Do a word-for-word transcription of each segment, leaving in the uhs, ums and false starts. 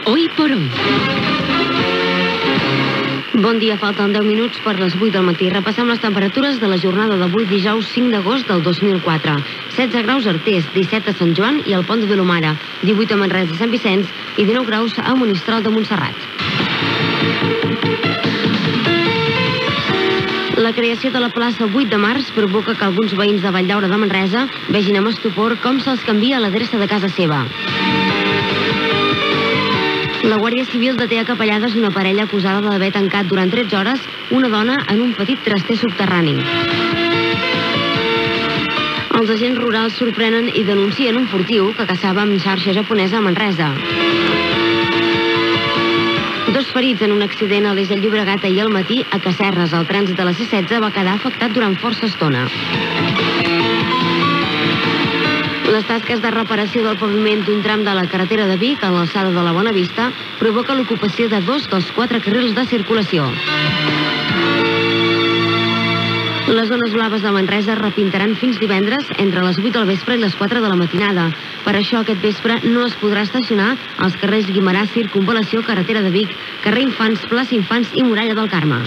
Hoy por hoy. Bon dia, falten deu minuts per les vuit del matí. Repassem les temperatures de la jornada d'avui, dijous cinc d'agost del dos mil quatre. setze graus a Artés, disset a Sant Joan i al Pont de Vilomara, divuit a Manresa i Sant Vicenç i dinou graus a Monistrol de Montserrat. La creació de la plaça vuit de març provoca que alguns veïns de Valldaura de Manresa vegin amb estupor com se'ls canvia l'adreça de casa seva. La Guàrdia Civil deté a Capellades una parella acusada d'haver tancat durant tretze hores una dona en un petit traster subterrani. Els agents rurals sorprenen i denuncien un furtiu que caçava amb xarxa japonesa a Manresa. Dos ferits en un accident a l'Eix del Llobregat ahir al matí a Casserres. El trànsit de la C setze va quedar afectat durant força estona. Les tasques de reparació del paviment d'un tram de la carretera de Vic a l'alçada de la Bonavista provoca l'ocupació de dos dels quatre carrils de circulació. Les zones blaves de Manresa repintaran fins divendres entre les vuit del vespre i les quatre de la matinada. Per això aquest vespre no es podrà estacionar als carrers Guimerà, Circunvalació, carretera de Vic, carrer Infants, plaça Infants i Muralla del Carme.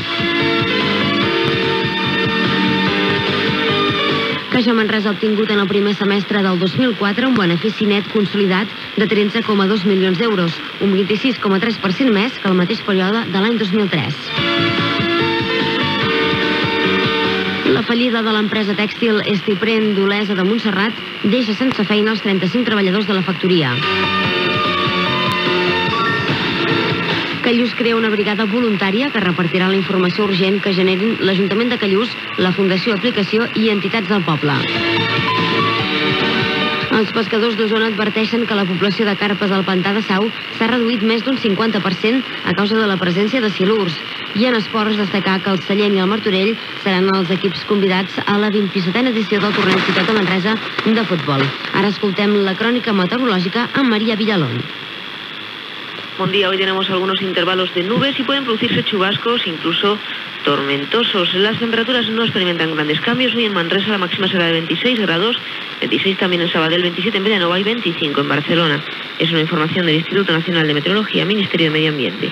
Caixa Manresa ha obtingut en el primer semestre del dos mil quatre un benefici net consolidat de tretze coma dos milions d'euros, un vint-i-sis coma tres per cent més que el mateix període de l'any dos mil tres. La fallida de l'empresa tèxtil Estipren d'Olesa de Montserrat deixa sense feina els trenta-cinc treballadors de la factoria. Callús crea una brigada voluntària que repartirà la informació urgent que generin l'Ajuntament de Callús, la Fundació Aplicació i entitats del poble. Els pescadors d'Osona adverteixen que la població de carpes al pantà de Sau s'ha reduït més d'un cinquanta per cent a causa de la presència de silurs. I en esports destacar que el Sallent i el Martorell seran els equips convidats a la vint-i-setena edició del torneig Ciutat de Manresa de futbol. Ara escoltem la crònica meteorològica amb María Villalón. Buen día, hoy tenemos algunos intervalos de nubes y pueden producirse chubascos, incluso tormentosos. Las temperaturas no experimentan grandes cambios. Hoy en Manresa la máxima será de veintiséis grados, veintiséis también en Sabadell, veintisiete en Villanova y veinticinco en Barcelona. Es una información del Instituto Nacional de Meteorología, Ministerio de Medio Ambiente.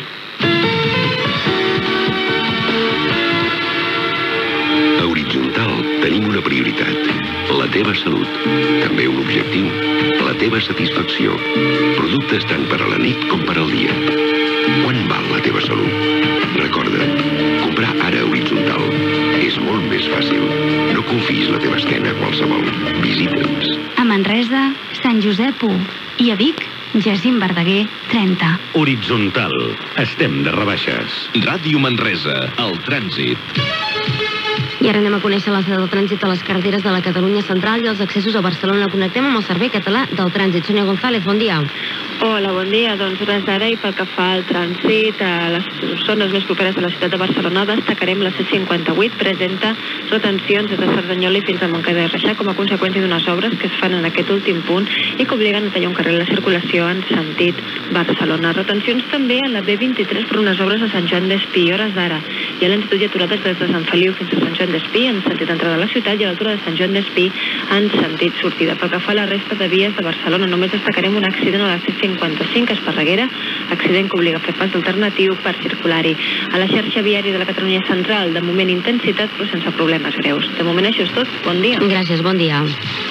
A Horitzontal tenim una prioritat, la teva salut. També un objectiu, la teva satisfacció. Productes tant per a la nit com per al dia. Quant val la teva salut? Recorda, comprar ara a Horitzontal és molt més fàcil. No confiïs la teva esquena a qualsevol. Visita'ns. A Manresa, Sant Josep u. I a Vic, Jacint Verdaguer, trenta. Horitzontal. Estem de rebaixes. Ràdio Manresa, el trànsit. I ara anem a conèixer l'estat del trànsit a les carreteres de la Catalunya central i els accessos a Barcelona. Connectem amb el Servei Català del Trànsit. Sònia González, bon dia. Hola, bon dia. Doncs res d'ara i pel que fa al trànsit a les zones més properes de la ciutat de Barcelona destacarem la C cinquanta-vuit, presenta retencions des de Cerdanyola i fins a Montcada i Reixac com a conseqüència d'unes obres que es fan en aquest últim punt i que obliguen a tallar un carril de circulació en sentit Barcelona. Retencions també a la B vint-i-tres per unes obres a Sant Joan d'Espí, hores d'ara. I a l'Institut i aturades des de Sant Feliu fins a Sant Joan d'Espí en sentit entrada a la ciutat i a l'altura de Sant Joan d'Espí en sentit sortida. Pel que fa a la resta de vies de Barcelona, només destacarem un accident a la C cinquanta-cinc a Esparreguera, accident que obliga a fer pas alternatiu per circular-hi. A la xarxa viària de la Catalunya central, de moment intensitat però sense problemes greus. De moment això és tot. Bon dia. Gràcies, bon dia.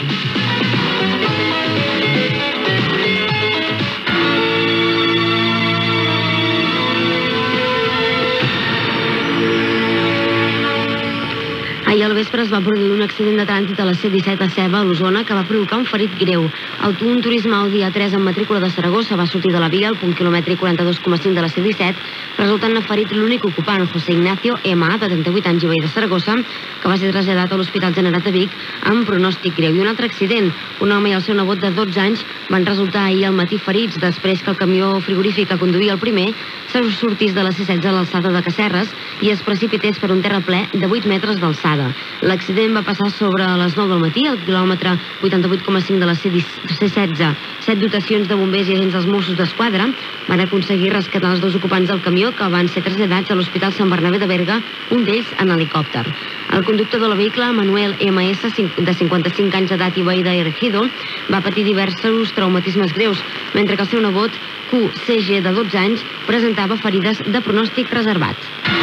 Ahir al vespre es va produir un accident de trànsit a la C disset a Seva, a l'Osona, que va provocar un ferit greu. Un turisme Audi A tres amb matrícula de Saragossa va sortir de la via al punt quilòmetre quaranta-dos coma cinc de la C disset, resultant ferit l'únic ocupant, José Ignacio M A, de trenta-vuit anys i veí de Saragossa, que va ser traslladat a l'Hospital Generat de Vic amb pronòstic greu. I un altre accident, un home i el seu nebot de dotze anys van resultar ahir al matí ferits després que el camió frigorífic que conduïa el primer sortís de la C setze a l'alçada de Casserres i es precipités per un terraplè de vuit metres d'alçada. L'accident va passar sobre les nou del matí, al quilòmetre vuitanta-vuit coma cinc de la C setze. Set dotacions de bombers i agents dels Mossos d'Esquadra van aconseguir rescatar els dos ocupants del camió que van ser traslladats a l'Hospital Sant Bernabé de Berga, un d'ells en helicòpter. El conductor del vehicle, Manuel M S, de cinquanta-cinc anys d'edat i veí d'Eregido, va patir diversos traumatismes greus, mentre que el seu nebot Q C G de dotze anys presentava ferides de pronòstic reservat.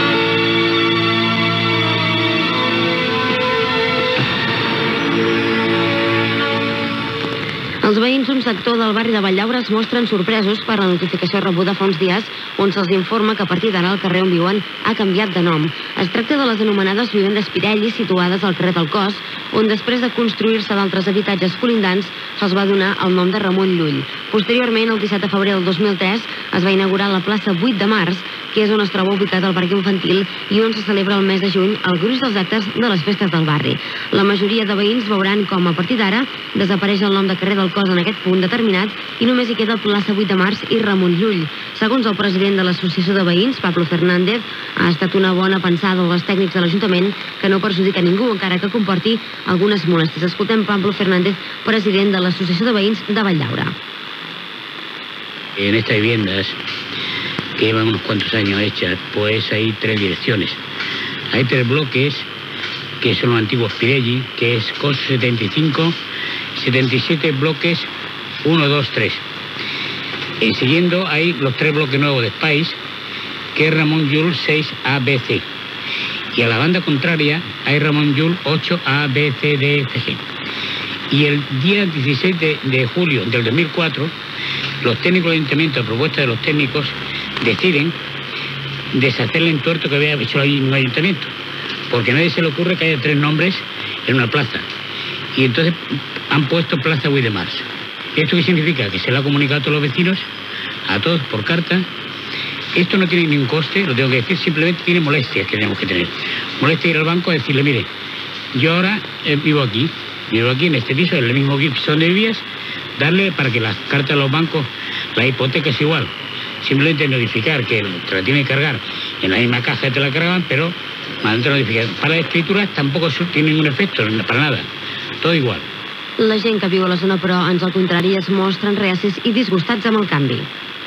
Els veïns d'un sector del barri de Valldaura es mostren sorpresos per la notificació rebuda fa uns dies on se'ls informa que a partir d'ara el carrer on viuen ha canviat de nom. Es tracta de les anomenades vivendes Pirelli situades al carrer del Cos, on després de construir-se d'altres habitatges colindants se'ls va donar el nom de Ramon Llull. Posteriorment, el disset de febrer del dos mil tres, es va inaugurar la plaça vuit de març, que és on es troba ubicat el parc infantil i on se celebra el mes de juny el gruix dels actes de les festes del barri. La majoria de veïns veuran com a partir d'ara desapareix el nom de carrer del Cos en aquest punt determinat i només hi queda plaça vuit de març i Ramon Llull. Segons el president de l'Associació de Veïns, Pablo Fernández, ha estat una bona pensada dels tècnics de l'Ajuntament que no perjudica ningú, encara que comporti algunes molèsties. Escoltem Pablo Fernández, president de l'Associació de Veïns de Valldaura. En estas viviendas, que llevan unos cuantos años hechas, pues hay tres direcciones. Hay tres bloques, que son los antiguos Pirelli, que es C O S setenta y cinco, setenta y siete bloques uno, dos, tres. Y siguiendo hay los tres bloques nuevos de Spice, que es Ramon Llull seis A B C. Y a la banda contraria hay Ramon Llull ocho A B C D F G. Y el día dieciséis de, de julio del dos mil cuatro, los técnicos del ayuntamiento, a propuesta de los técnicos, deciden deshacer el entuerto que había hecho el ayuntamiento, porque a nadie se le ocurre que haya tres nombres en una plaza. Y entonces han puesto Plaza Vuit de Març. ¿Esto qué significa? Que se lo ha comunicado a todos los vecinos, a todos por carta. Esto no tiene ningún coste, lo tengo que decir, simplemente tiene molestias que tenemos que tener. Molestia ir al banco a decirle, mire, yo ahora eh, vivo aquí, vivo aquí en este piso, en el mismo piso donde vivías, darle para que las cartas de los bancos, la hipoteca es igual. Simplemente notificar que te la tiene que cargar en la misma caja que te la cargaban, pero mandante notificar. Para las escrituras tampoco tiene ningún efecto, para nada. Todo igual. La gent que viu a la zona, però, ans al contrari, es mostren reacis i disgustats amb el canvi.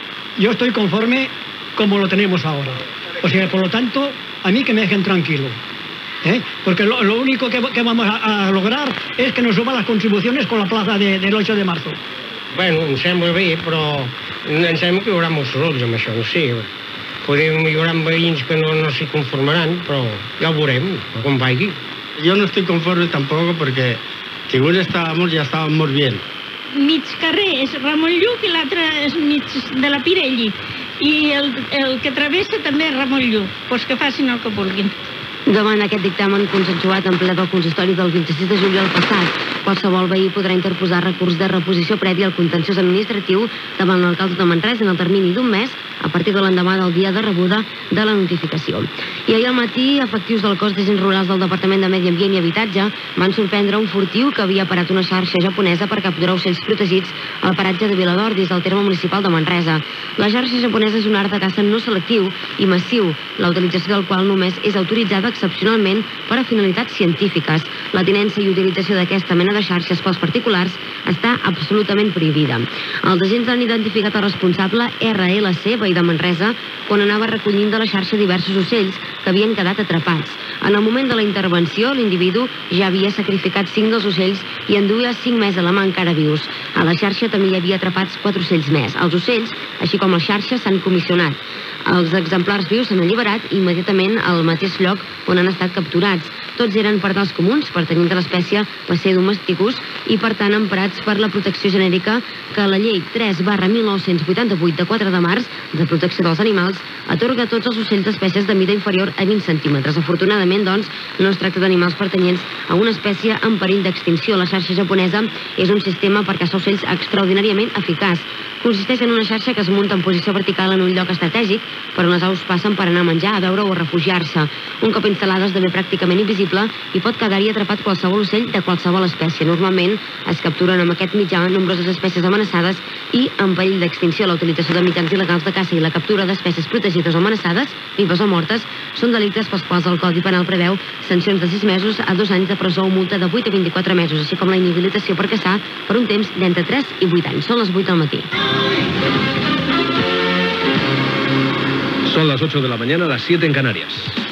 Yo estoy conforme como lo tenemos ahora. O sea, por lo tanto, a mí que me dejen tranquilo. ¿Eh? Porque lo, lo único que, que vamos a, a lograr es que nos suban las contribuciones con la plaza de, del ocho de marzo. Bueno, em sembla bé, però em sembla que hi haurà molts sorolls amb això, no sé. Podem hi haurà veïns que no, no s'hi conformaran, però ja ho veurem, com vagi. Yo no estoy conforme tampoco porque según estábamos ya estábamos bien. Mig carrer és Ramon Llull i l'altre és mig de la Pirelli. I el, el que travessa també és Ramon Llull. Doncs que facin el que vulguin. Davant aquest dictamen consensuat en ple del consistori del vint-i-sis de juliol passat, qualsevol veí podrà interposar recurs de reposició prèvia al contenciós administratiu davant l'alcalde de Manresa en el termini d'un mes a partir de l'endemà del dia de rebuda de la notificació. I ahir al matí, efectius del cos d'agents rurals del Departament de Medi Ambient i Habitatge van sorprendre un furtiu que havia parat una xarxa japonesa per capturar ocells protegits al paratge de Viladordis, del terme municipal de Manresa. La xarxa japonesa és un art de caça no selectiu i massiu, la utilització del qual només és autoritzada excepcionalment per a finalitats científiques. La tinença i utilització d'aquesta mena de xarxes pels particulars està absolutament prohibida. Els agents han identificat el responsable R L C, veí de Manresa, quan anava recollint de la xarxa diversos ocells que havien quedat atrapats. En el moment de la intervenció, l'individu ja havia sacrificat cinc dels ocells i en duia cinc més a la mà encara vius. A la xarxa també hi havia atrapats quatre ocells més. Els ocells, així com la xarxa, s'han comissionat. Els exemplars vius s'han alliberat immediatament al mateix lloc on han estat capturats. Tots eren pardals comuns, pertanyents de l'espècie Passer domesticus i, per tant, emprats per la protecció genèrica que la llei tres barra mil nou-cents vuitanta-vuit de quatre de març de protecció dels animals atorga a tots els ocells d'espècies de mida inferior a vint centímetres. Afortunadament, doncs, no es tracta d'animals pertanyents a una espècie en perill d'extinció. La xarxa japonesa és un sistema per caçar ocells extraordinàriament eficaç. Consisteix en una xarxa que es munta en posició vertical en un lloc estratègic per on les aus passen per anar a menjar, a beure o a refugiar-se. Un cop instal·lada esdevé pràcticament invisible i pot quedar-hi atrapat qualsevol ocell de qualsevol espècie. Normalment es capturen amb aquest mitjà nombroses espècies amenaçades i en perill d'extinció. La utilització de mitjans il·legals de caça i la captura d'espècies protegides o amenaçades, vives o mortes, són delictes pels quals el Codi Penal preveu sancions de sis mesos a dos anys de presó o multa de vuit a vint-i-quatre mesos, així com la inhabilitació per caçar per un temps d'entre tres i vuit anys. Són les vuit del matí. Son las ocho de la mañana, las siete en Canarias.